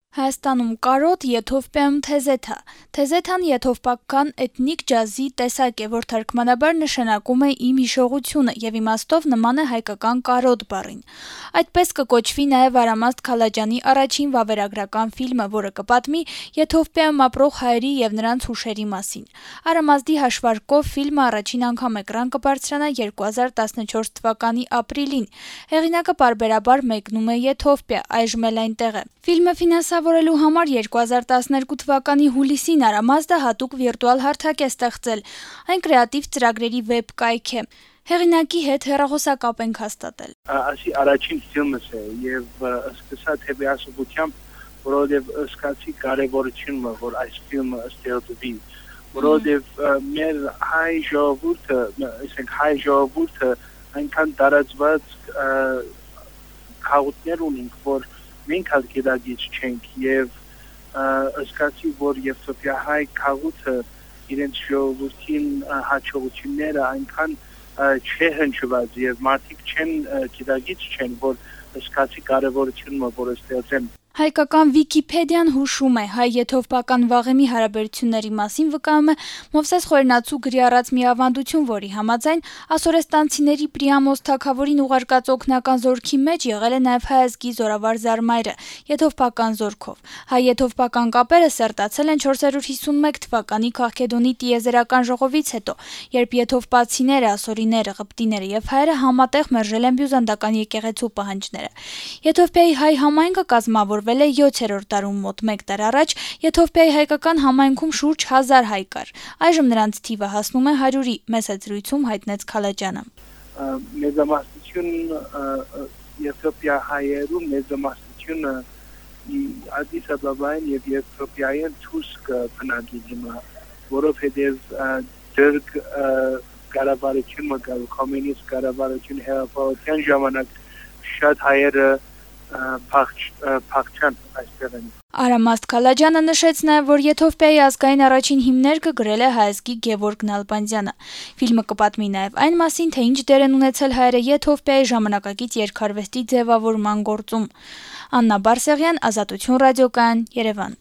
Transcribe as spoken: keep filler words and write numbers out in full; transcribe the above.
Հայաստանում կարոտ, Եթովպիայում թեզեթա։ Թեզեթան եթովպական էթնիկ ջազի տեսակ է, որ թարգմանաբար նշանակում է «իմ հիշողությունը» եւ իմաստով նման է հայկական կարոտ բառին։ Այդպես կկոչվի նաեւ Արամաստ Քալաջյանի առաջին վավերագրական ֆիլմը, որը կպատմի Եթովպիայում ապրող հայերի եւ նրանց հուշերի մասին։ Արամազդի հաշվարկով ֆիլմը առաջին անգամ էկրան կբարձրանա երկու հազար տասնչորս թվականի ապրիլին։ Հեղինակը պարբերաբար մեկնում է Եթովպիա, այժմ էլ այնտեղ է։ Ֆիլմը ֆինանսավորելու համար երկու հազար տասներկու թվականի հուլիսին Արամազդը հատուկ վիրտուալ հարթակ է ստեղծել։ Այն կրեատիվ ծրագրերի վեբ կայք է։ Հեղինակի հետ հեռախոսակապ ենք հաստատել։ Ասի առաջին ֆիլմս է եւ սկսա թեբիասուբությամբ, որովհետեւ սկացի կարեւորությունը, որ այս ֆիլմը ստեղծվի, որովհետեւ մեր հայ ժողովուրդը, այսինքն հայ ժողովուրդը այնքան տարածված քաղաքներ ունենք, որ մենք հալ գիտակից չենք եւ ըսկացի, որ եթովպիահայ քաղաքը իրենց ժողովրդին հաջողությունները այնքան չհնչված եւ մարդիկ չեն գիտակից չեն, որ ըսկացի կարեւորությունը որ ստեղծեն։ Հայկական Վիկիպեդիան հուշում է, հայ-եթովպական վաղեմի հարաբերությունների մասին վկայում է Մովսես Խորենացու գրի առած մի ավանդություն, որի համաձայն ասորեստանցիների Պրիամոս թագավորին ուղարկած օգնական զորքի մեջ եղել է նաև հայ ազգի զորավար Զարմայրը, եթովպական զորքով։ Հայ-եթովպական կապերը սերտացել են չորսերորդ հիսունմեկ թվականի Քաղքեդոնի տիեզերական ժողովից հետո, երբ եթովպացիները, ասորիները, ղպտիները եւ հայերը համատեղ մերժել են բյուզանդական եկեղեցու պահանջները։ Եթովպիայի հայ համայնքը կազմավորվել է յոթերորդ դարում մոտ մեկ դար առաջ, Եթովպիայի հայկական համայնքում շուրջ հազար հայ կար։ Այժմ նրանց թիվը հասնում է հարյուրի, մեծ զրույցում հայտնեց Քալաջյանը։ Մեծամասնություն Եթովպիա հայերու մեծամասնությունը Ադիս Աբաբային եւ Եթովպիային ցույց կբնակիչը, որովհետեւ դեռ կառավարությունը կար, կոմունիստ կառավարությունը հեղափոխության ժամանակ շատ հայերը փախչան այստեղ են։ Արամաստ Քալաջյանը նշեց նաև, որ Եթովպիայի ազգային առաջին հիմնարկը գրել է հայ ազգի Գևորգ Նալբանդյանը։ Ֆիլմը կպատմի նաև այն մասին, թե ինչ դեր են ունեցել հայերը Եթովպիայի ժամանակակից երգարվեստի ձևավորման գործում։ Աննա Բարսեղյան, Ազատություն ռադիոկայան, Երևան։